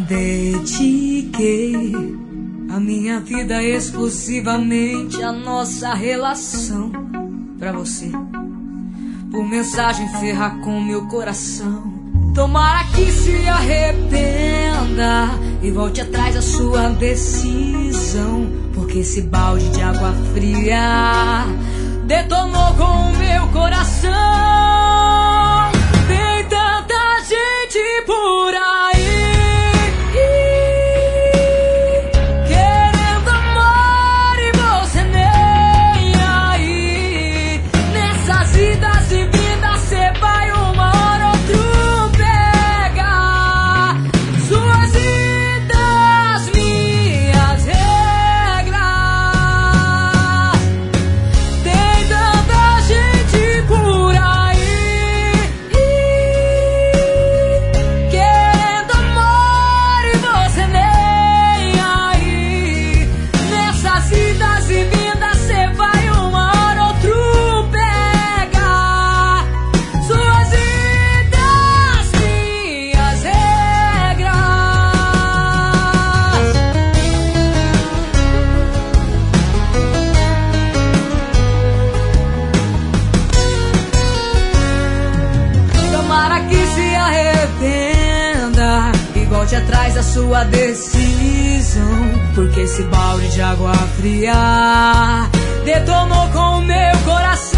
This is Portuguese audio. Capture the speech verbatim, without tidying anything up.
Dediquei a minha vida exclusivamente à nossa relação. Pra você, por mensagem ferrar com meu coração. Tomara que se arrependa e volte atrás da sua decisão, porque esse balde de água fria detonou com o meu coração. Tem tanta gente por aí querendo amor e você nem aí. Nessas idas e vindas cê vai uma hora outro pega. Suas idas, minhas regras. Tem tanta gente por aí querendo amor e você nem aí. Nessas idas e vindas cê vai uma hora outro pega. Suas idas, minhas regras. Tomara que se arrependa e volte atrás da sua decisão, porque esse balde de água fria detonou com o meu coração.